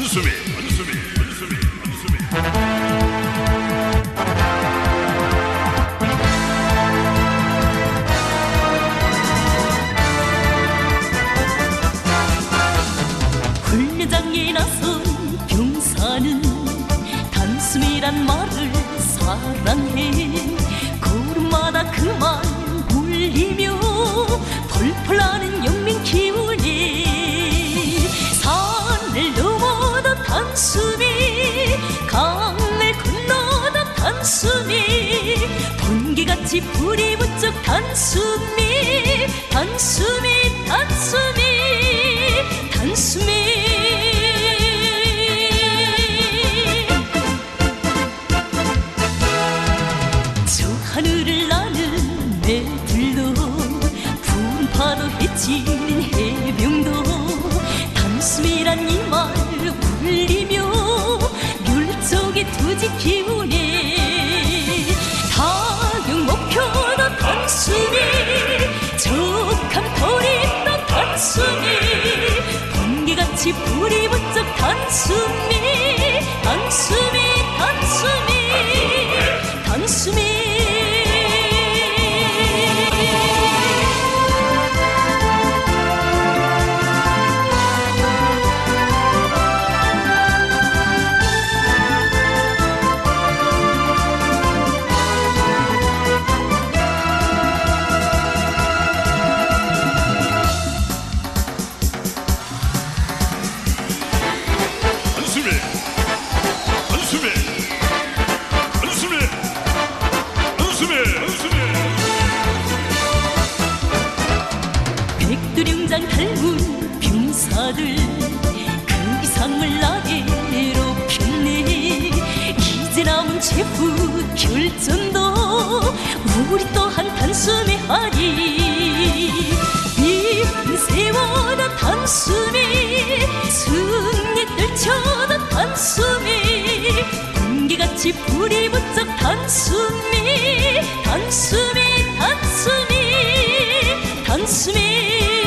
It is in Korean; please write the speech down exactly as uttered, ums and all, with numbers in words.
한수미 한수미 한수미 한수미 훈련장에 나선 병사는 단숨이란 말을 사랑해. 걸음마다 그 말 울리며 펄펄 나는 영민 기운이 산을 넘어도 단숨이 강을 건너도 단숨이 번개같이 불이 부쩍 단숨이 단숨이 단숨이 단숨이 저 하늘을 나는 매들도 푸른 파도 헤치는 해병도 단숨이란 이 말 울리며 멸종의 투지 기운에 타격 목표도 단숨이 적함 터리도 단숨이 번개같이 불이 부쩍 단숨이 단숨이 단숨이 단숨이 백두령장 닮은 병사들 그 이상을 나게로 폈네. 이제 남은 체프 결전도 우리 또한 단숨에 하리. 미운 세워도 단숨이 승리 떨쳐도 단숨이 번개같이 불이 부쩍 단숨이 단숨이 단숨이 단숨이